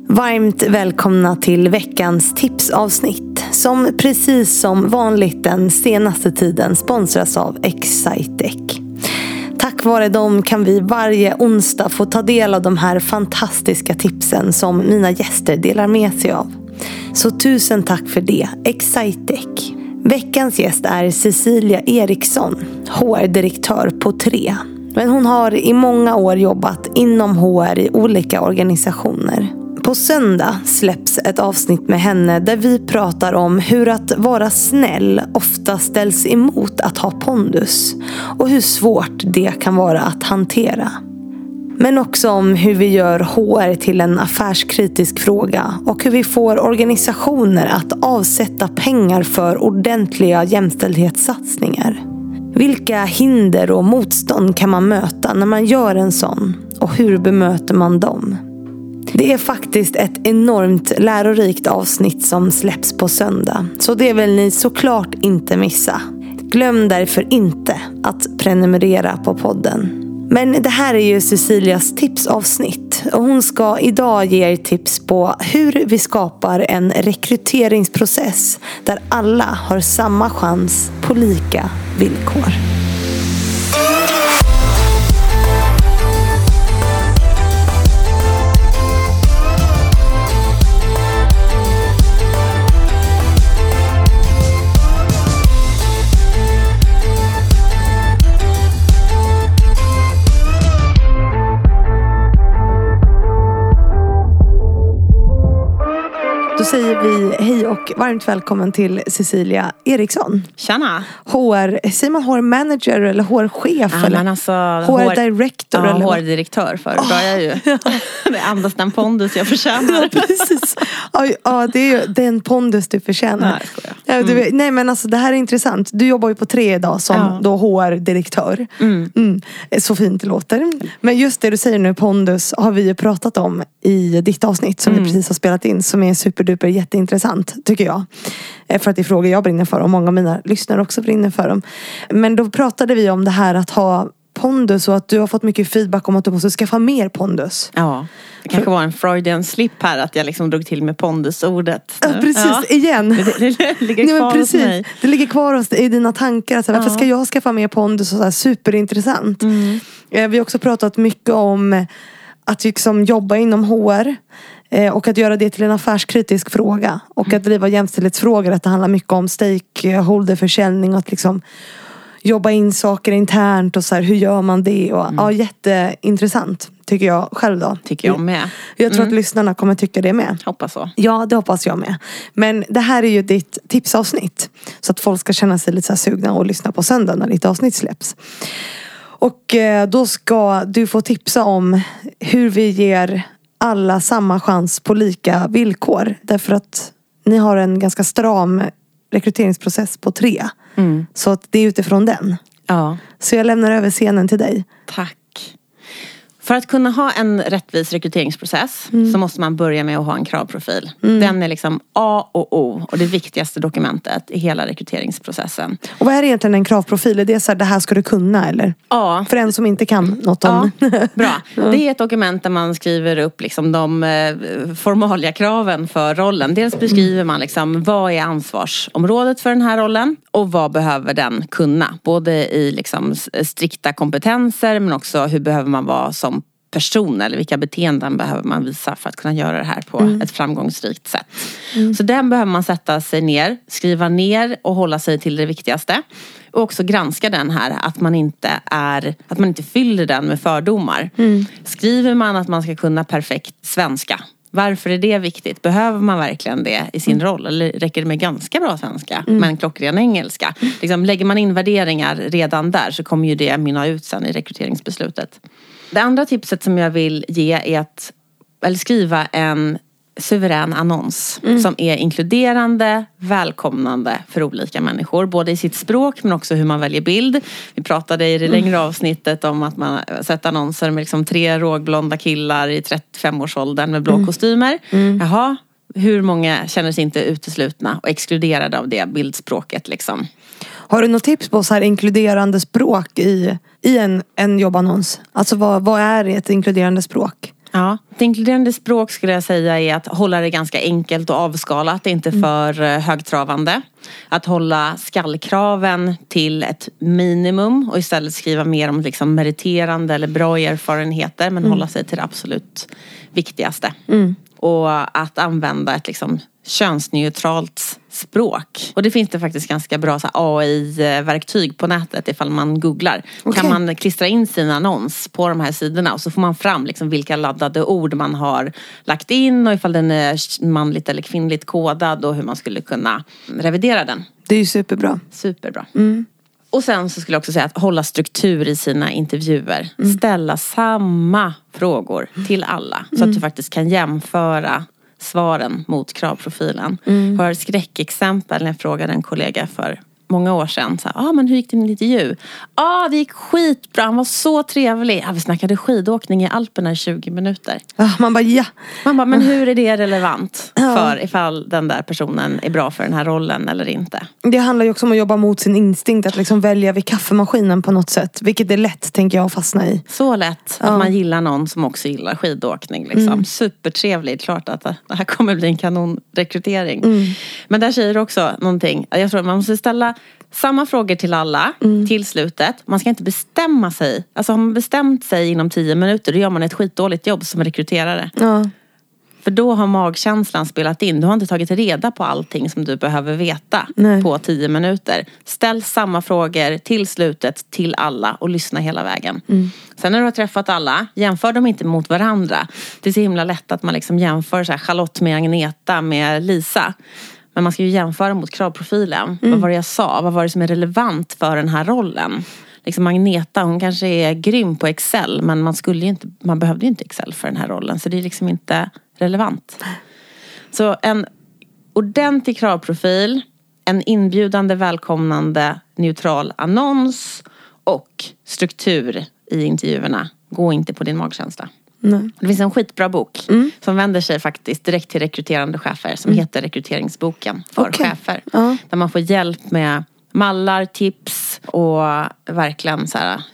Varmt välkomna till veckans tipsavsnitt som precis som vanligt den senaste tiden sponsras av Excitec. Tack vare dem kan vi varje onsdag få ta del av de här fantastiska tipsen som mina gäster delar med sig av. Så tusen tack för det, Excitec. Veckans gäst är Cecilia Eriksson, HR-direktör på 3. Men hon har i många år jobbat inom HR i olika organisationer. På söndag släpps ett avsnitt med henne där vi pratar om hur att vara snäll ofta ställs emot att ha pondus och hur svårt det kan vara att hantera. Men också om hur vi gör HR till en affärskritisk fråga och hur vi får organisationer att avsätta pengar för ordentliga jämställdhetssatsningar. Vilka hinder och motstånd kan man möta när man gör en sån och hur bemöter man dem? Det är faktiskt ett enormt lärorikt avsnitt som släpps på söndag. Så det vill ni såklart inte missa. Glöm därför inte att prenumerera på podden. Men det här är ju Cecilias tipsavsnitt. Och hon ska idag ge er tips på hur vi skapar en rekryteringsprocess där alla har samma chans på lika villkor. Då säger vi hej och varmt välkommen till Cecilia Eriksson. Tjena. Säger man HR-manager eller HR-chef? Ja, eller alltså, HR-director? Ja, eller HR-direktör föredrar jag ju. Det andas den pondus jag förtjänar. Ja, precis. Ja, det är ju den pondus du förtjänar. Nej, nej, men alltså det här är intressant. Du jobbar ju på 3 idag som då HR-direktör. Så fint det låter. Men just det du säger nu, pondus, har vi ju pratat om i ditt avsnitt som vi precis har spelat in, som är superduper jätteintressant tycker jag. För att det är frågor jag brinner för och många av mina lyssnare också brinner för dem. Men då pratade vi om det här att ha pondus och att du har fått mycket feedback om att du måste skaffa mer pondus. Ja, det kanske var en Freudian slip här att jag liksom drog till med pondusordet. Ja, precis, igen. Det ligger kvar hos mig. Det ligger kvar i dina tankar. Alltså, varför ska jag skaffa mer pondus? Och så här, superintressant. Vi har också pratat mycket om att liksom jobba inom HR. Och att göra det till en affärskritisk fråga. Och att driva jämställdhetsfrågor. Att det handlar mycket om stakeholderförsäljning. Och att liksom jobba in saker internt. Och så här, hur gör man det? Och, ja, jätteintressant. Tycker jag själv då. Tycker jag med. Jag tror att lyssnarna kommer tycka det med. Hoppas så. Ja, det hoppas jag med. Men det här är ju ditt tipsavsnitt. Så att folk ska känna sig lite så här sugna och lyssna på söndag när ditt avsnitt släpps. Och då ska du få tipsa om hur vi ger alla samma chans på lika villkor. Därför att ni har en ganska stram rekryteringsprocess på 3. Så att det är utifrån den. Ja. Så jag lämnar över scenen till dig. Tack. För att kunna ha en rättvis rekryteringsprocess så måste man börja med att ha en kravprofil. Den är liksom A och O och det viktigaste dokumentet i hela rekryteringsprocessen. Och vad är egentligen en kravprofil? Är det så här, det här ska du kunna eller? Ja. För en som inte kan något om... Bra. Det är ett dokument där man skriver upp liksom de formalia kraven för rollen. Dels beskriver man liksom vad är ansvarsområdet för den här rollen och vad behöver den kunna. Både i liksom strikta kompetenser men också hur behöver man vara som person eller vilka beteenden behöver man visa för att kunna göra det här på ett framgångsrikt sätt. Så den behöver man sätta sig ner, skriva ner och hålla sig till det viktigaste. Och också granska den här att man inte fyller den med fördomar. Skriver man att man ska kunna perfekt svenska. Varför är det viktigt? Behöver man verkligen det i sin roll? Eller räcker det med ganska bra svenska men klockren engelska? Liksom, lägger man in värderingar redan där så kommer ju det mynna ut sen i rekryteringsbeslutet. Det andra tipset som jag vill ge är att skriva en suverän annons som är inkluderande, välkomnande för olika människor. Både i sitt språk men också hur man väljer bild. Vi pratade i det längre avsnittet om att man sett annonser med liksom 3 rågblonda killar i 35-årsåldern med blå kostymer. Jaha, hur många känner sig inte uteslutna och exkluderade av det bildspråket liksom? Har du något tips på så här inkluderande språk i en jobbannons? Alltså vad är ett inkluderande språk? Ja, ett inkluderande språk skulle jag säga är att hålla det ganska enkelt och avskalat, inte för högtravande. Att hålla skallkraven till ett minimum och istället skriva mer om liksom meriterande eller bra erfarenheter, men hålla sig till det absolut viktigaste. Och att använda ett liksom könsneutralt språk. Och det finns det faktiskt ganska bra AI-verktyg på nätet ifall man googlar. Okay. Kan man klistra in sin annons på de här sidorna och så får man fram liksom vilka laddade ord man har lagt in och ifall den är manligt eller kvinnligt kodad och hur man skulle kunna revidera den. Det är ju superbra. Superbra. Och sen så skulle jag också säga att hålla struktur i sina intervjuer. Ställa samma frågor till alla så att du faktiskt kan jämföra svaren mot kravprofilen. Jag har skräckexempel när jag frågade en kollega för många år sedan. Men hur gick din intervju? Det gick skitbra. Han var så trevlig. Vi snackade skidåkning i Alperna i 20 minuter. Man bara, men hur är det relevant för ifall den där personen är bra för den här rollen eller inte? Det handlar ju också om att jobba mot sin instinkt. Att liksom välja vid kaffemaskinen på något sätt. Vilket är lätt, tänker jag, att fastna i. Så lätt att man gillar någon som också gillar skidåkning. Liksom. Supertrevligt. Klart att det här kommer bli en kanonrekrytering. Men där säger du också någonting. Jag tror att man måste ställa samma frågor till alla till slutet. Man ska inte bestämma sig. Alltså har man bestämt sig inom 10 minuter, då gör man ett skitdåligt jobb som rekryterare. För då har magkänslan spelat in. Du har inte tagit reda på allting som du behöver veta på 10 minuter. Ställ samma frågor till slutet till alla och lyssna hela vägen. Sen när du har träffat alla, jämför dem inte mot varandra. Det är så himla lätt att man liksom jämför så här, Charlotte med Agneta med Lisa. Men man ska ju jämföra mot kravprofilen. Vad var det jag sa? Vad var det som är relevant för den här rollen? Liksom Agneta, hon kanske är grym på Excel. Men man behövde ju inte Excel för den här rollen. Så det är liksom inte relevant. Så en ordentlig kravprofil. En inbjudande, välkomnande, neutral annons. Och struktur i intervjuerna. Gå inte på din magkänsla. Det finns en skitbra bok som vänder sig faktiskt direkt till rekryterande chefer som heter Rekryteringsboken för chefer. Där man får hjälp med mallar, tips och verkligen så här,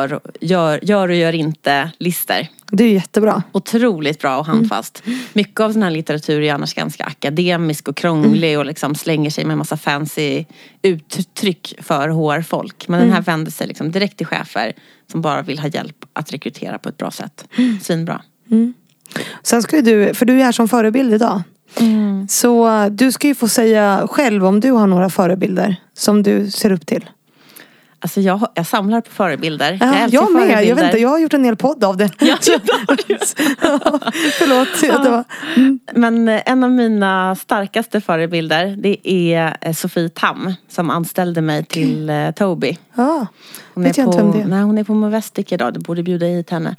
gör och gör inte lister. Det är jättebra. Otroligt bra och handfast. Mycket av den här litteratur är annars ganska akademisk och krånglig och liksom slänger sig med en massa fancy uttryck för HR-folk. Men den här vänder sig liksom direkt till chefer som bara vill ha hjälp att rekrytera på ett bra sätt. Svinbra. Sen ska du, för du är här som förebild idag. Så du ska ju få säga själv om du har några förebilder som du ser upp till. Alltså jag samlar på förebilder. Jag med, förebilder. Jag vet inte, jag har gjort en hel podd av det. Förlåt. Men en av mina starkaste förebilder, det är Sofie Tam som anställde mig till Tobii. Hon är på Movestic idag, du borde bjuda hit henne.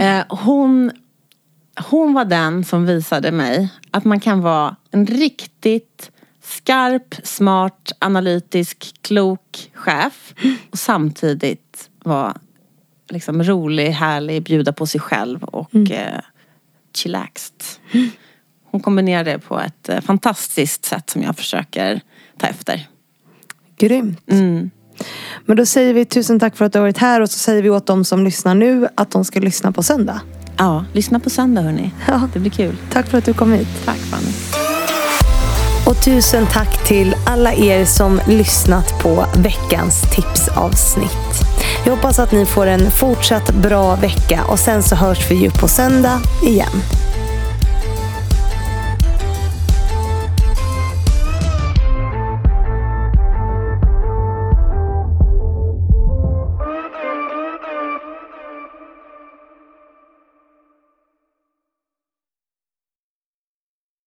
Hon var den som visade mig att man kan vara en riktigt skarp, smart, analytisk, klok chef och samtidigt vara liksom rolig, härlig, bjuda på sig själv och chillaxed. Hon kombinerade det på ett fantastiskt sätt som jag försöker ta efter. Grymt. Men då säger vi tusen tack för att du har varit här och så säger vi åt dem som lyssnar nu att de ska lyssna på söndag. Ja, lyssna på söndag hörni. Det blir kul. Tack för att du kom hit. Tack Fanny. Och tusen tack till alla er som lyssnat på veckans tipsavsnitt. Jag hoppas att ni får en fortsatt bra vecka och sen så hörs vi ju på söndag igen.